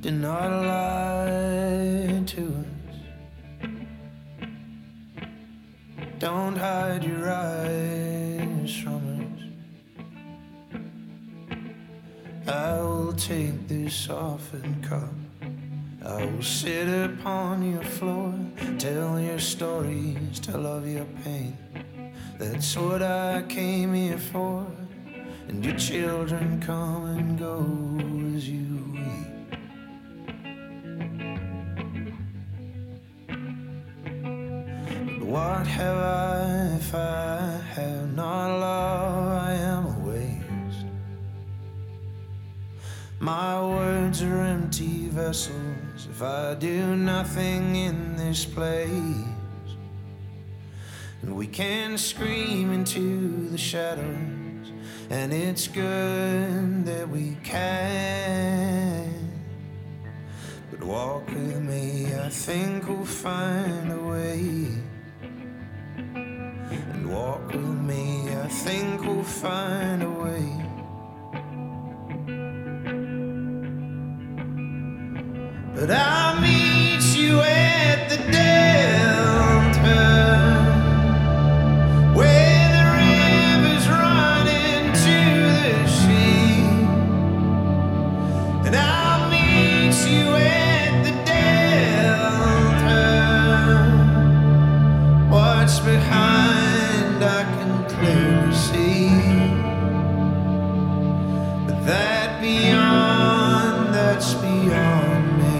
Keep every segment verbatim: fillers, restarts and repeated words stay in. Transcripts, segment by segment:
did not lie to us. Don't hide your eyes from us. I will take this softened cup, I will sit upon your floor, tell your stories, tell of your pain. That's what I came here for. And your children come and go as you weep. But what have I if I have not love? I am a waste. My words are empty vessels if I do nothing in this place. And we can scream into the shadows, and it's good that we can. But walk with me, I think we'll find a way. And walk with me, I think we'll find a way. But I'll meet you at the Delta, where the rivers run into the sea. And I'll meet you at the Delta. What's behind I can clearly see, but that beyond, that's beyond me.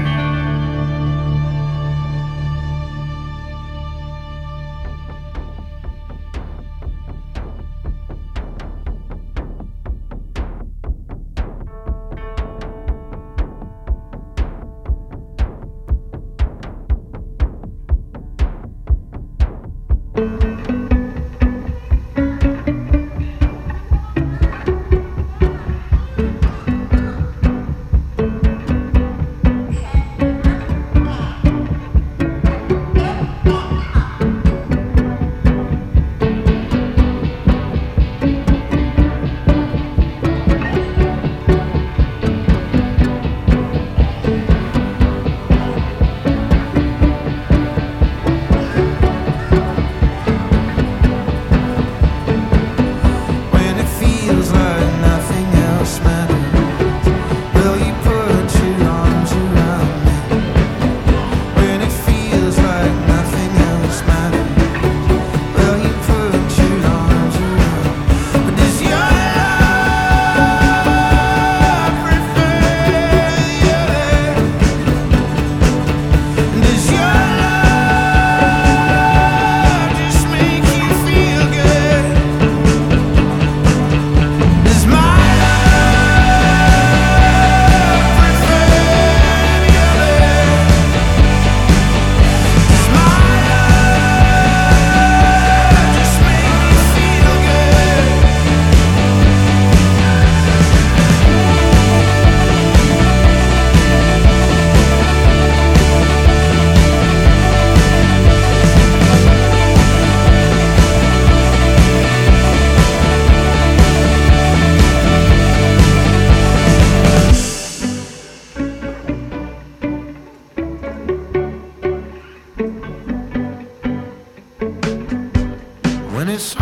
When it's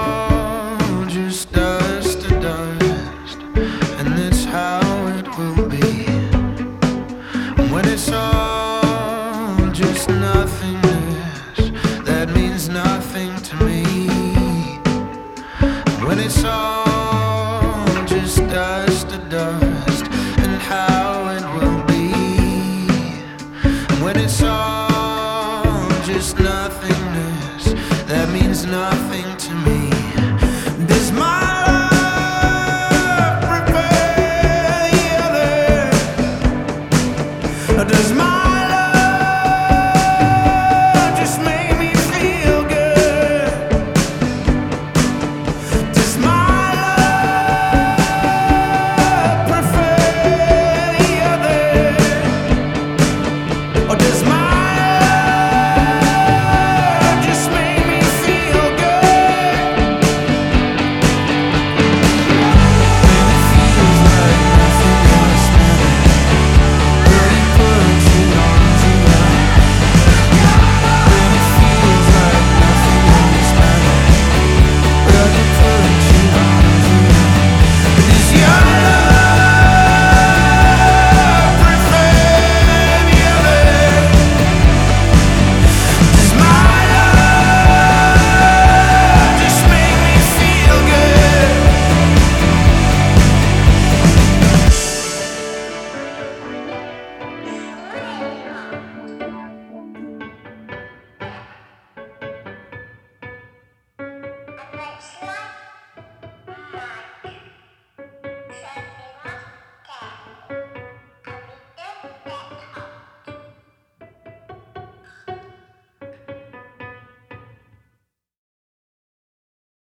all just dust to dust, and that's how it will be. When it's all just nothingness, that means nothing to me. When it's all just dust to dust, and how it will be. When it's all just nothingness, that means nothing to me. This my